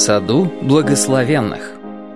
саду благословенных.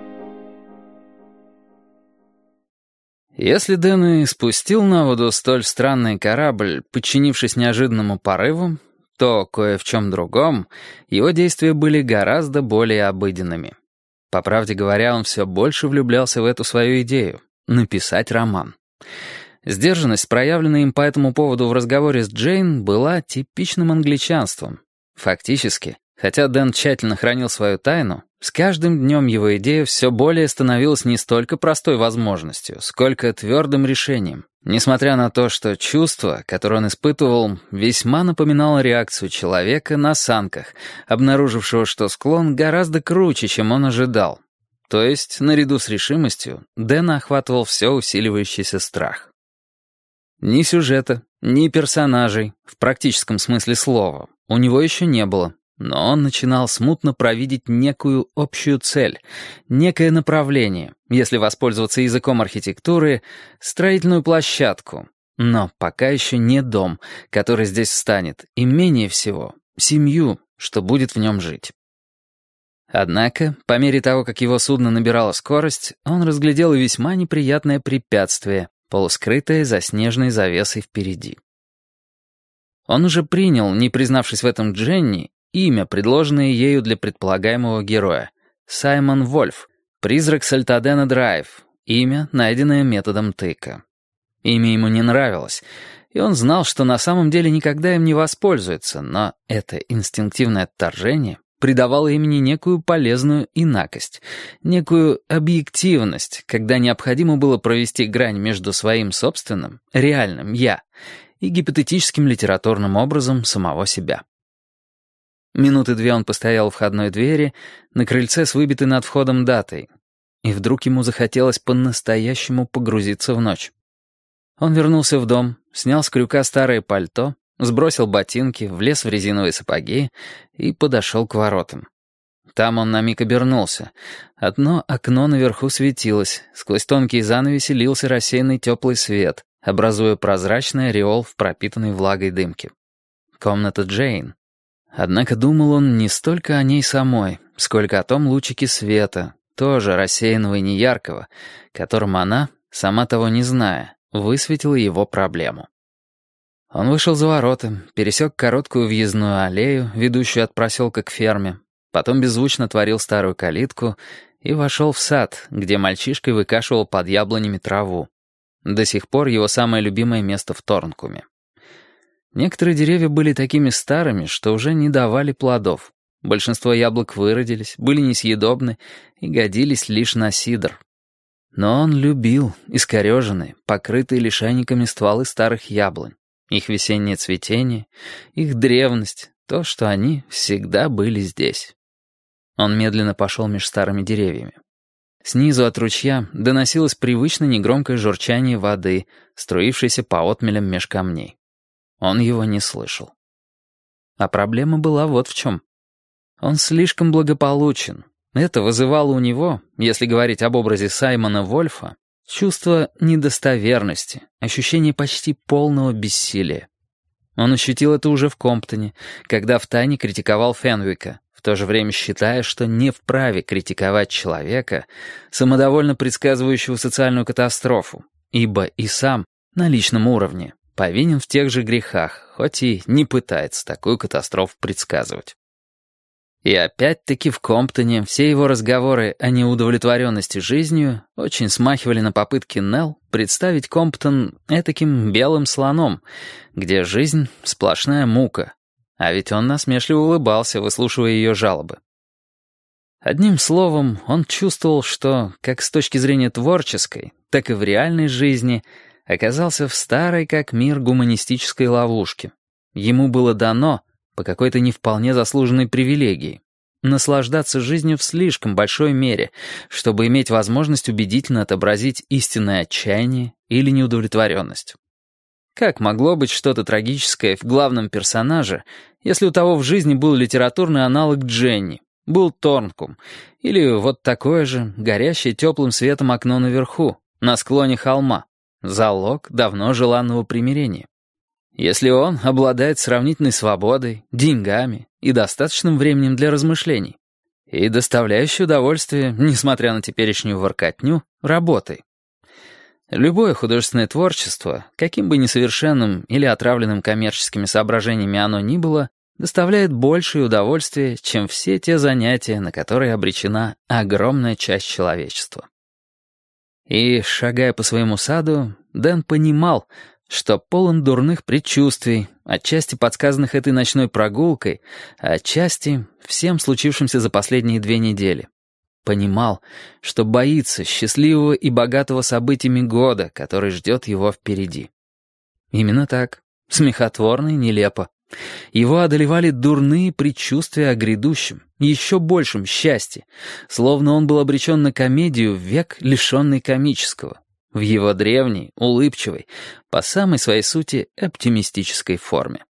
Если Дэн и спустил на воду столь странный корабль, подчинившись неожиданному порыву, то кое в чем другом его действия были гораздо более обыденными. По правде говоря, он все больше влюблялся в эту свою идею — написать роман. Сдержанность, проявленная им по этому поводу в разговоре с Джейн, была типичным англичанством. Фактически, хотя Дэн тщательно хранил свою тайну, с каждым днем его идея все более становилась не столько простой возможностью, сколько твердым решением, несмотря на то, что чувство, которое он испытывал, весьма напоминало реакцию человека на санках, обнаружившего, что склон гораздо круче, чем он ожидал. То есть, наряду с решимостью, Дэна охватывал все усиливающийся страх. Ни сюжета, ни персонажей, в практическом смысле слова, у него еще не было, но он начинал смутно провидеть некую общую цель, некое направление, если воспользоваться языком архитектуры, строительную площадку, но пока еще не дом, который здесь встанет, и менее всего семью, что будет в нем жить. Однако, по мере того, как его судно набирало скорость, он разглядел и весьма неприятное препятствие, полускрытое за снежной завесой впереди. Он уже принял, не признавшись в этом Дженни, имя, предложенное ею для предполагаемого героя — Саймон Вольф, призрак Сальтадена Драйв, имя, найденное методом тыка. Имя ему не нравилось, и он знал, что на самом деле никогда им не воспользуется, но это инстинктивное отторжение придавало имени некую полезную инакость, некую объективность, когда необходимо было провести грань между своим собственным, реальным «я» и гипотетическим литературным образом самого себя. Минуты две он постоял у входной двери, на крыльце с выбитой над входом датой, и вдруг ему захотелось по-настоящему погрузиться в ночь. Он вернулся в дом, снял с крюка старое пальто, сбросил ботинки, влез в резиновые сапоги и подошел к воротам. Там он на миг обернулся. Одно окно наверху светилось, сквозь тонкие занавеси лился рассеянный теплый свет, образуя прозрачный ореол в пропитанной влагой дымке. Комната Джейн. Однако думал он не столько о ней самой, сколько о том лучике света, тоже рассеянного и неяркого, которым она, сама того не зная, высветила его проблему. Он вышел за ворота, пересек короткую въездную аллею, ведущую от проселка к ферме, потом беззвучно творил старую калитку и вошел в сад, где мальчишка выкашивал под яблонями траву. До сих пор его самое любимое место в Торнкуме. Некоторые деревья были такими старыми, что уже не давали плодов. Большинство яблок выродились, были несъедобны и годились лишь на сидр. Но он любил искореженные, покрытые лишайниками стволы старых яблонь, их весеннее цветение, их древность, то, что они всегда были здесь. Он медленно пошел меж старыми деревьями. Снизу от ручья доносилось привычно негромкое журчание воды, струившейся по отмелям меж камней. Он его не слышал. А проблема была вот в чем. Он слишком благополучен. Это вызывало у него, если говорить об образе Саймона Вольфа, чувство недостоверности, ощущение почти полного бессилия. Он ощутил это уже в Комптоне, когда втайне критиковал Фенвика, в то же время считая, что не вправе критиковать человека, самодовольно предсказывающего социальную катастрофу, ибо и сам, на личном уровне, повинен в тех же грехах, хоть и не пытается такую катастрофу предсказывать. И опять-таки в Комптоне все его разговоры о неудовлетворенности жизнью очень смахивали на попытки Нелл представить Комптон этаким белым слоном, где жизнь — сплошная мука, а ведь он насмешливо улыбался, выслушивая ее жалобы. Одним словом, он чувствовал, что, как с точки зрения творческой, так и в реальной жизни, оказался в старой как мир гуманистической ловушке. Ему было дано, по какой-то не вполне заслуженной привилегии, наслаждаться жизнью в слишком большой мере, чтобы иметь возможность убедительно отобразить истинное отчаяние или неудовлетворенность. Как могло быть что-то трагическое в главном персонаже, если у того в жизни был литературный аналог Дженни, был Торнкум, или вот такое же, горящее теплым светом окно наверху, на склоне холма, залог давно желанного примирения? Если он обладает сравнительной свободой, деньгами и достаточным временем для размышлений, и доставляющей удовольствие, несмотря на теперешнюю воркотню, работой. Любое художественное творчество, каким бы несовершенным или отравленным коммерческими соображениями оно ни было, доставляет большее удовольствие, чем все те занятия, на которые обречена огромная часть человечества. И, шагая по своему саду, Дэн понимал, что полон дурных предчувствий, отчасти подсказанных этой ночной прогулкой, а отчасти всем случившимся за последние 2 недели. Понимал, что боится счастливого и богатого событиями года, который ждет его впереди. Именно так, смехотворно и нелепо. Его одолевали дурные предчувствия о грядущем, еще большем счастье, словно он был обречен на комедию в век, лишенный комического, в его древней, улыбчивой, по самой своей сути оптимистической форме.